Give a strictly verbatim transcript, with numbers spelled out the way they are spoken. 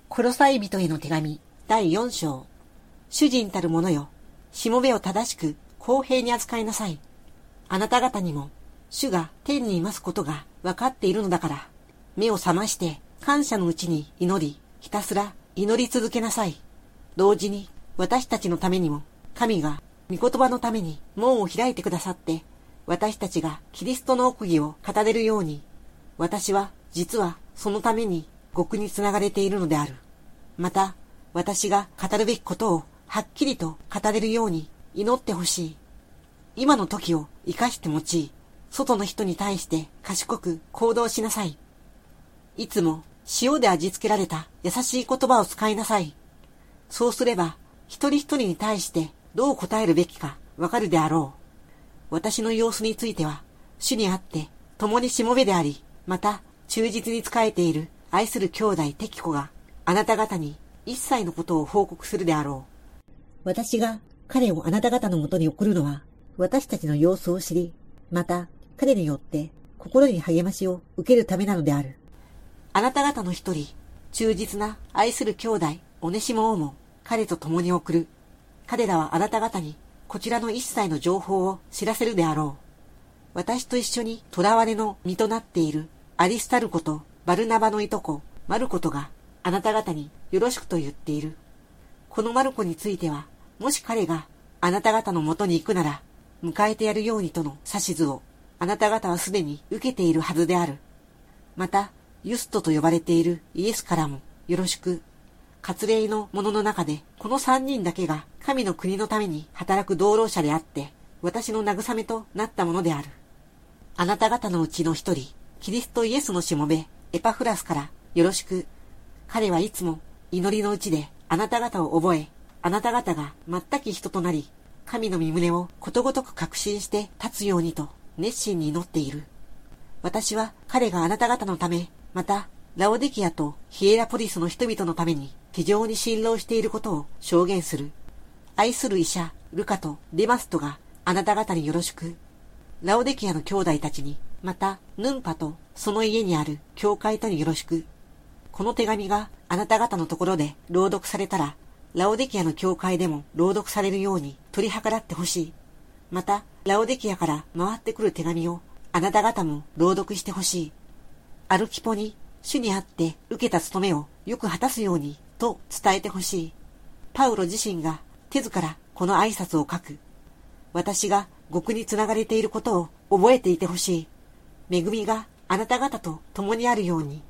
コロサイ人への手紙だいよん章。主人たる者よ、しもべを正しく公平に扱いなさい。あなた方にも主が天にいますことが分かっているのだから、目を覚まして感謝のうちに祈り、ひたすら祈り続けなさい。同時に私たちのためにも神が御言葉のために門を開いてくださって、私たちがキリストの奥義を語れるように、私は実はそのために極につながれているのである。また私が語るべきことをはっきりと語れるように祈ってほしい。今の時を生かして用い、外の人に対して賢く行動しなさい。いつも塩で味付けられた優しい言葉を使いなさい。そうすれば一人一人に対してどう答えるべきかわかるであろう。私の様子については主にあって共にしもべであり、また忠実に仕えている愛する兄弟テキコがあなた方に一切のことを報告するであろう。私が彼をあなた方のもとに送るのは、私たちの様子を知り、また彼によって心に励ましを受けるためなのである。あなた方の一人、忠実な愛する兄弟オネシモをも彼と共に送る。彼らはあなた方にこちらの一切の情報を知らせるであろう。私と一緒に囚われの身となっているアリスタルコとバルナバのいとこマルコとがあなた方によろしくと言っている。このマルコについては、もし彼があなた方のもとに行くなら、迎えてやるようにとの指図をあなた方はすでに受けているはずである。また、ユストと呼ばれているイエスからもよろしく。割礼の者の中でこの三人だけが神の国のために働く同労者であって、私の慰めとなったものである。あなた方のうちの一人、キリストイエスのしもべエパフラスからよろしく。彼はいつも祈りのうちであなた方を覚え、あなた方が全き人となり、神の御胸をことごとく確信して立つようにと熱心に祈っている。私は彼があなた方のため、またラオデキアとヒエラポリスの人々のために非常に辛労していることを証言する。愛する医者ルカとデマストがあなた方によろしく。ラオデキアの兄弟たちに、またヌンパとその家にある教会とによろしく。この手紙があなた方のところで朗読されたら、ラオデキアの教会でも朗読されるように取り計らってほしい。また、ラオデキアから回ってくる手紙をあなた方も朗読してほしい。アルキポに主にあって受けた務めをよく果たすようにと伝えてほしい。パウロ自身が手ずからこの挨拶を書く。私が極につながれていることを覚えていてほしい。恵みがあなた方と共にあるように。